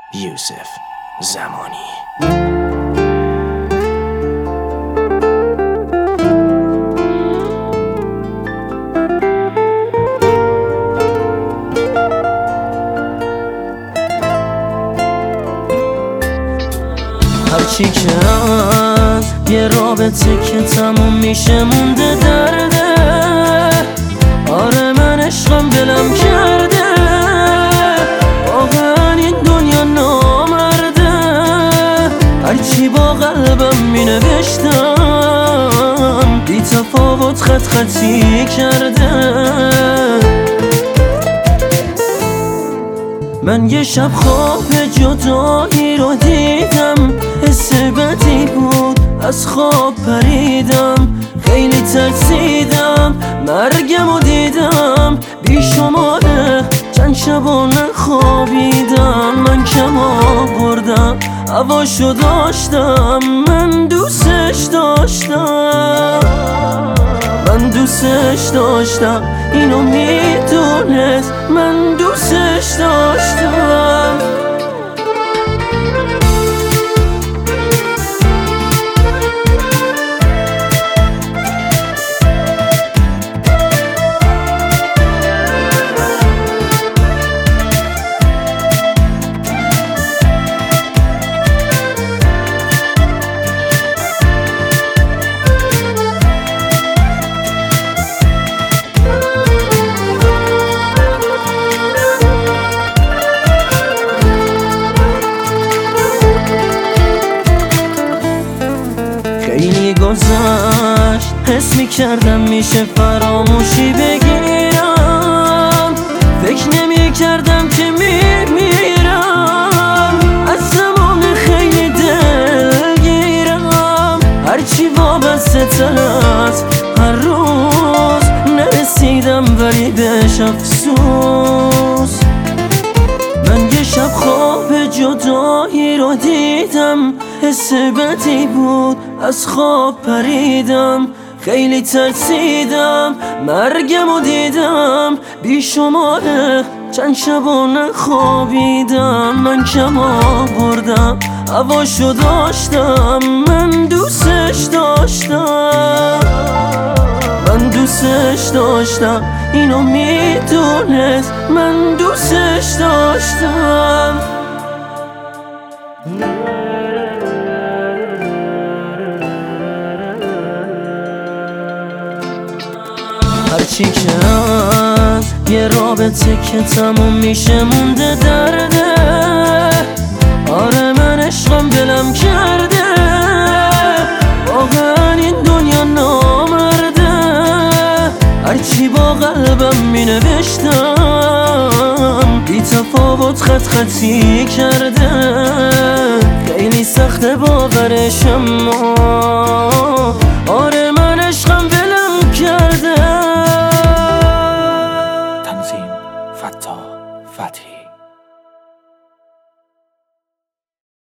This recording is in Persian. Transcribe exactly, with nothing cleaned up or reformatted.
یوسف زمانی. هرچی که از یه رابطه که تموم میشه مونده درده. آره من عشقم دلم کرده، واقعا این دنیا نامرده. هرچی با قلبم می نوشتم بی تفاوت خط خطی کرده. من یه شب خواب جدایی رو دیدم، حس بدی بود از خواب پریدم. خیلی ترسیدم مرگم رو دیدم، بی شماره چند شبا نخوابیدم. من کم آوردم هواشو داشتم، من دوستش داشتم، من دوستش داشتم. اینو میدونست من دوستش داشتم. خیلی گذشت حس میکردم میشه فراموشی بگیرم، فکر نمیکردم که میمیرم. از زمان خیلی دلگیرم، هرچی وابسته تر از هر روز نرسیدم ولی بهش افسوس. من یه شب خواب جدایی رو دیدم، حس بدی بود از خواب پریدم. خیلی ترسیدم مرگم رو دیدم، بی شماره چند شبا نخوابیدم. من کم آوردم هواشو داشتم، من دوستش داشتم، من دوستش داشتم. اینو میدونست من دوستش داشتم. هرچی که از یه رابطه که تموم میشه مونده درده. آره من عشقم دلم کرده، واقعا این دنیا نامرده. هرچی با قلبم می نوشتم بی تفاوت خط خطی کرده. خیلی سخته باورش اما آره